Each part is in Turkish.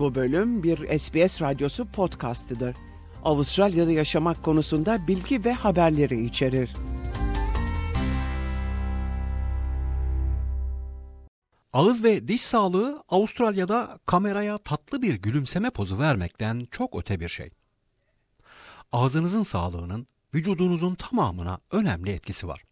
Bu bölüm bir SBS Radyosu podcastidir. Avustralya'da yaşamak konusunda bilgi ve haberleri içerir. Ağız ve diş sağlığı Avustralya'da kameraya tatlı bir gülümseme pozu vermekten çok öte bir şey. Ağzınızın sağlığının vücudunuzun tamamına önemli etkisi var.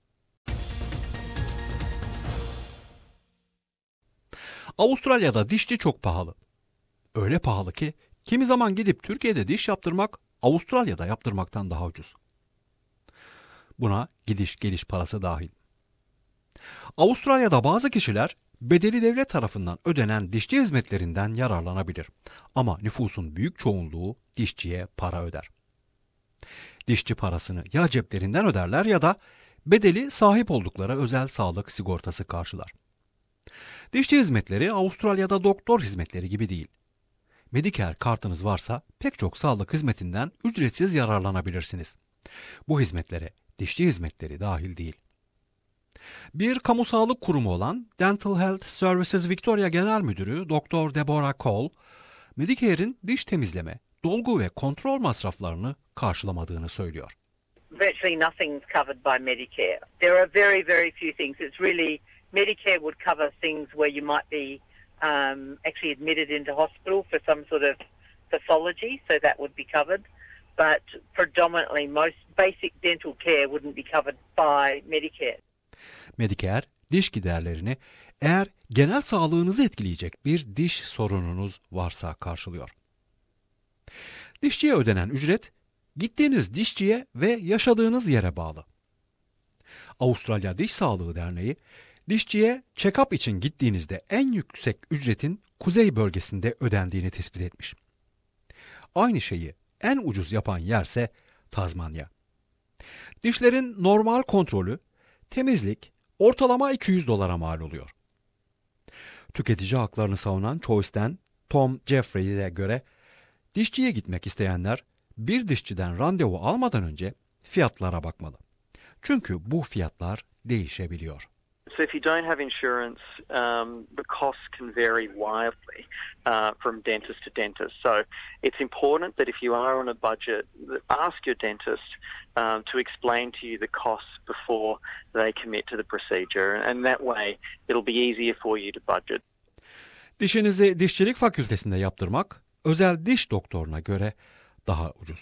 Avustralya'da dişçi çok pahalı. Öyle pahalı ki kimi zaman gidip Türkiye'de diş yaptırmak Avustralya'da yaptırmaktan daha ucuz. Buna gidiş geliş parası dahil. Avustralya'da bazı kişiler bedeli devlet tarafından ödenen dişçi hizmetlerinden yararlanabilir. Ama nüfusun büyük çoğunluğu dişçiye para öder. Dişçi parasını ya ceplerinden öderler ya da bedeli sahip oldukları özel sağlık sigortası karşılar. Dişçi hizmetleri Avustralya'da doktor hizmetleri gibi değil. Medicare kartınız varsa pek çok sağlık hizmetinden ücretsiz yararlanabilirsiniz. Bu hizmetlere dişçi hizmetleri dahil değil. Bir kamu sağlık kurumu olan Dental Health Services Victoria Genel Müdürü Dr. Deborah Cole, Medicare'in diş temizleme, dolgu ve kontrol masraflarını karşılamadığını söylüyor. Virtually nothing's covered by Medicare. There are very, very few things. It's really, Medicare would cover things where you might be actually admitted into hospital for some sort of pathology, so that would be covered. But predominantly most basic dental care wouldn't be covered by Medicare. Medicare, diş giderlerini eğer genel sağlığınızı etkileyecek bir diş sorununuz varsa karşılıyor. Dişçiye ödenen ücret, gittiğiniz dişçiye ve yaşadığınız yere bağlı. Avustralya Diş Sağlığı Derneği, dişçiye check-up için gittiğinizde en yüksek ücretin kuzey bölgesinde ödendiğini tespit etmiş. Aynı şeyi en ucuz yapan yerse Tazmanya. Dişlerin normal kontrolü, temizlik ortalama $200 mal oluyor. Tüketici haklarını savunan Choice'den Tom Jeffrey'e göre dişçiye gitmek isteyenler bir dişçiden randevu almadan önce fiyatlara bakmalı. Çünkü bu fiyatlar değişebiliyor. So if you don't have insurance, the costs can vary wildly from dentist to dentist. So it's important that if you are on a budget, ask your dentist to explain to you the costs before they commit to the procedure. And that way it'll be easier for you to budget. Dişinizi dişçilik fakültesinde yaptırmak özel diş doktoruna göre daha ucuz.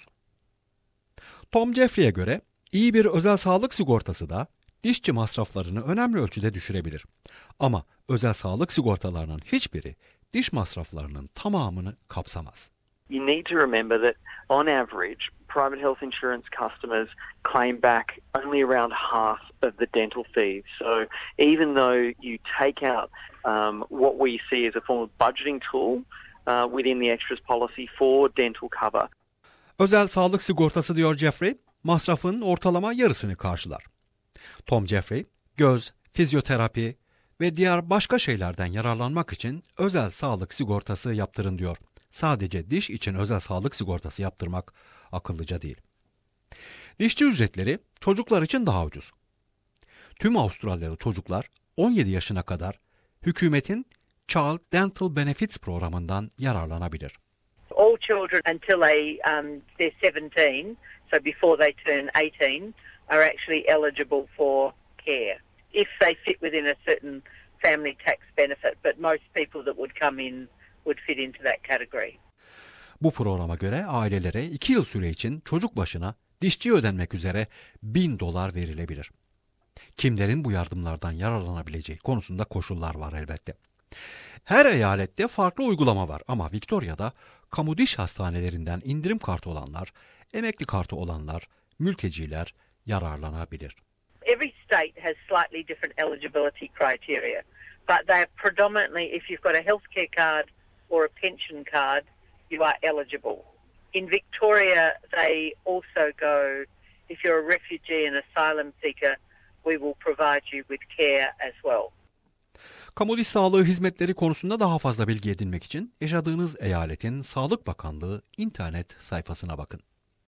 Tom Jeffrey'e göre iyi bir özel sağlık sigortası da dişçi masraflarını önemli ölçüde düşürebilir. Ama özel sağlık sigortalarının hiçbiri diş masraflarının tamamını kapsamaz. You need to remember that on average, private health insurance customers claim back only around half of the dental fees. So even though you take out what we see as a form of budgeting tool within the extras policy for dental cover. Özel sağlık sigortası diyor Jeffrey, masrafın ortalama yarısını karşılar. Tom Jeffrey, göz, fizyoterapi ve diğer başka şeylerden yararlanmak için özel sağlık sigortası yaptırın diyor. Sadece diş için özel sağlık sigortası yaptırmak akıllıca değil. Dişçi ücretleri çocuklar için daha ucuz. Tüm Avustralyalı çocuklar 17 yaşına kadar hükümetin Child Dental Benefits programından yararlanabilir. All children until they're 17, so before they turn 18, are actually eligible for care if they fit within a certain family tax benefit, but most people that would come in would fit into that category. Bu programa göre ailelere 2 yıl süre için çocuk başına dişçi ödenmek üzere $1000 verilebilir. Kimlerin bu yardımlardan yararlanabileceği konusunda koşullar var elbette. Her eyalette farklı uygulama var ama Victoria'da kamu diş hastanelerinden indirim kartı olanlar, emekli kartı olanlar, mülteciler yararlanabilir. Every state has slightly different eligibility criteria, but they are predominantly, if you've got a healthcare card or a pension card, you are eligible. In Victoria, they also go, if you're a refugee and asylum seeker, we will provide you with care as well. Kamu diş sağlığı hizmetleri konusunda daha fazla bilgi edinmek için yaşadığınız eyaletin Sağlık Bakanlığı internet sayfasına bakın.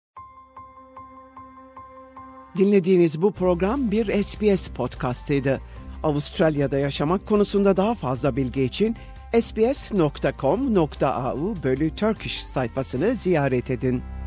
Dinlediğiniz bu program bir SBS podcastıydı. Avustralya'da yaşamak konusunda daha fazla bilgi için sbs.com.au/Turkish sayfasını ziyaret edin.